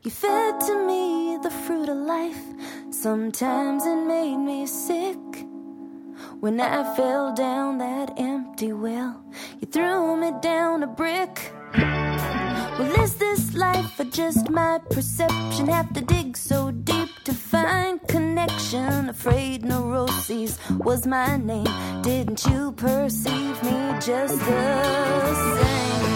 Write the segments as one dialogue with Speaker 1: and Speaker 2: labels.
Speaker 1: You fed to me the fruit of life. Sometimes it made me sick. When I fell down that empty well, you threw me down a brick. Well, is this life or just my perception? Have to dig so deep to find connection. Afraid neuroses was my name. Didn't you perceive me just the same?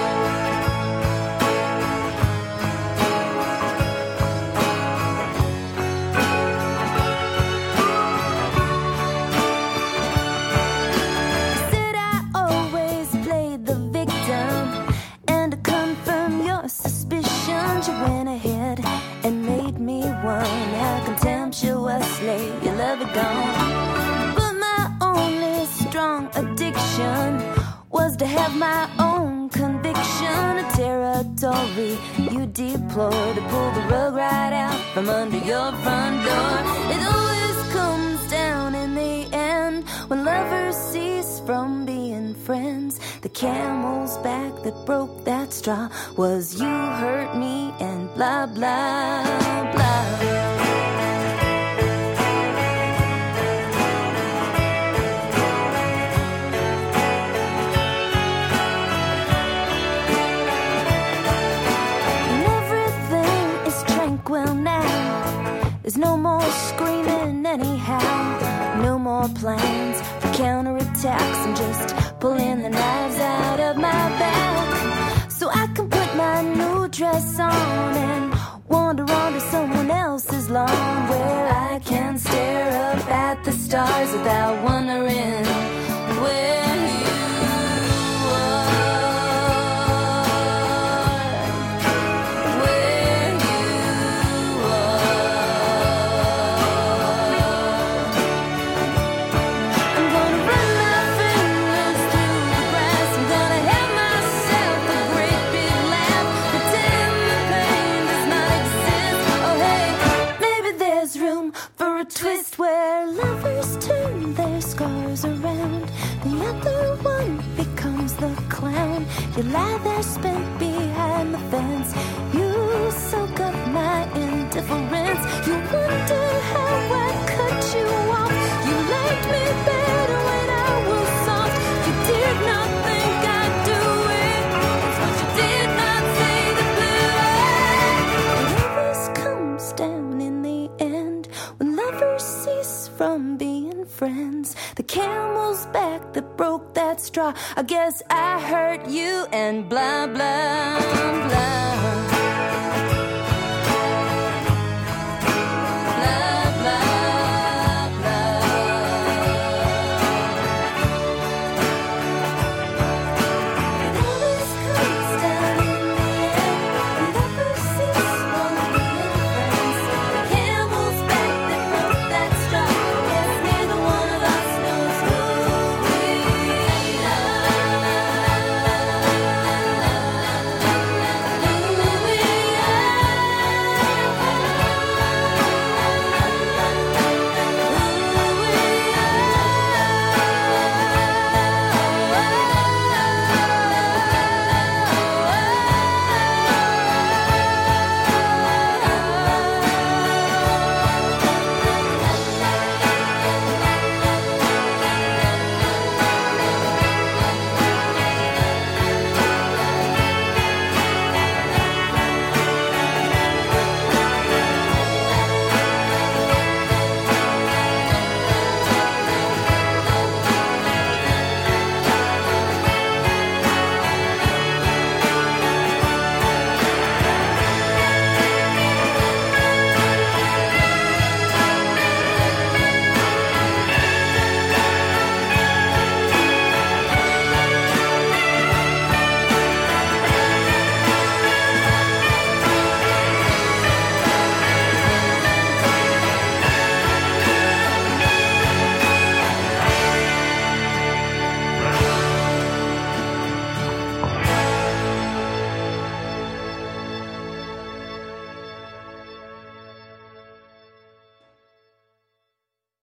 Speaker 1: You went ahead and made me one. How contemptuously your love had gone. But my only strong addiction was to have my own conviction. A territory you deploy to pull the rug right out from under your front door. It always comes down in the end when lovers cease from being friends. The camel's back that broke that straw was you hurt me and blah, blah, blah. And everything is tranquil now. There's no more screaming anyhow. No more plans for counterattacks. I'm just pulling the knives out of my back so I can put my new dress on and wander onto someone else's lawn where I can stare up at the stars without wondering where you are. Where you are. I'm gonna run my fingers through the grass. I'm gonna have myself a great big laugh. Pretend the pain does not exist. Oh hey, maybe there's room for a twist where lovers turn their scars around. The other one becomes the clown. You lie there spent behind the fence. You soak up my indifference. You wonder how I cut you off. You liked me better when I was soft. You did not think I'd do it. That's what you did not say the blue. It always comes down in the end when lovers cease from being friends. The camel's back that broke that straw. I guess I hurt you and blah, blah, blah.